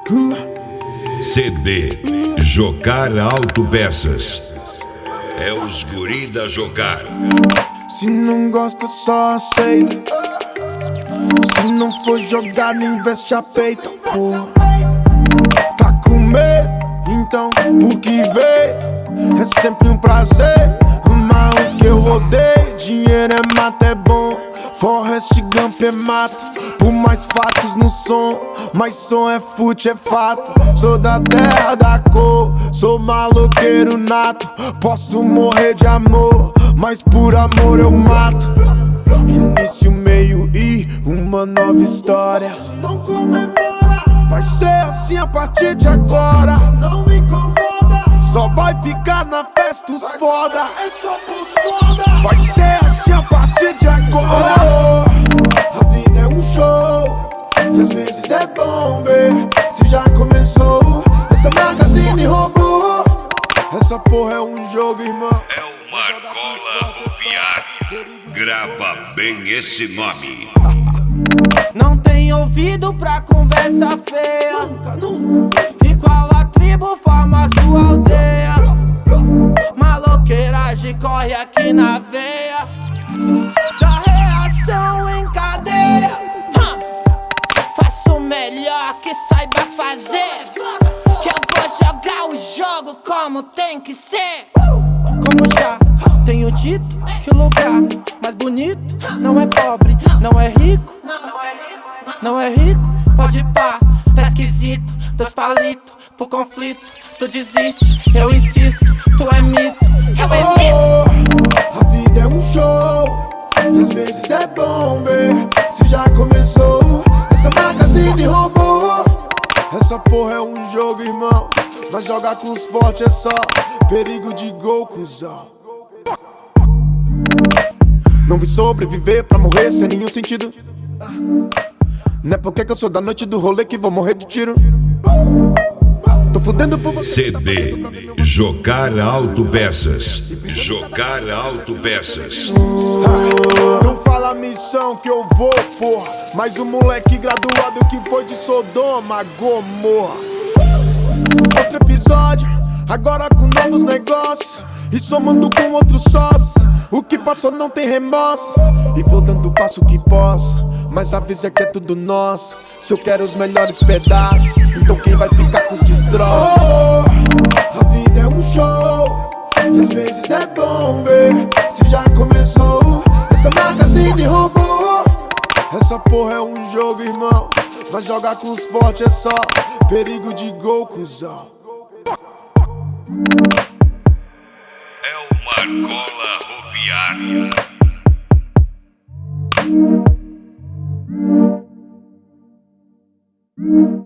CD Jogar Autopeças. É os guri da Jogar. Se não gosta, só aceita. Se não for jogar, não investe a peita, porra. Tá com medo? Então, por que veio? É sempre um prazer. Mas os que eu odeio, dinheiro é mato, é bom. Forrest Gump é mato. Por mais fatos no som, mas som é fute, é fato. Sou da terra da cor, sou maloqueiro nato. Posso morrer de amor, mas por amor eu mato. Início, meio e uma nova história. Vai ser assim a partir de agora. Só vai ficar na festa os foda. Vai ser assim a partir de agora. A vida é um show e às vezes é bom ver se já começou. Essa magazine roubou. Essa porra é um jogo, irmão. É o Marcola Roviário. Grava bem esse nome. Não tem ouvido pra conversa feia. E qual a tribo forma sua aldeia? Maloqueiragem corre aqui na veia. Da reação em cadeia. Faço o melhor que saiba fazer. Que eu vou jogar o jogo como tem que ser. Como já tenho dito, que o lugar mais bonito não é pobre, não é rico. Não é rico, pode ir pá, tá esquisito. 2 palitos pro conflito, tu desiste, eu insisto, tu é mito, eu existo. A vida é um show e às vezes é bom ver se já começou. Essa magazine roubou. Essa porra é um jogo, irmão, mas jogar com os fortes é só perigo de gol, cuzão. Não vim sobreviver pra morrer sem nenhum sentido. Não é porque que eu sou da noite do rolê que vou morrer de tiro. Tô fudendo por você. CD Jogar Autopeças. Jogar Autopeças. Não fala a missão que eu vou, porra. Mas o moleque graduado que foi de Sodoma, Gomorra. Outro episódio, agora com novos negócios. E somando com outros sócios. O que passou não tem remorso. E vou dando o passo que posso, mas avisa que é tudo nosso. Se eu quero os melhores pedaços, então quem vai ficar com os destroços? A vida é um show e às vezes é bom ver se já começou. Essa magazine roubou. Essa porra é um jogo, irmão, mas jogar com os fortes é só perigo de gol, cuzão. É o Marcola Roviário.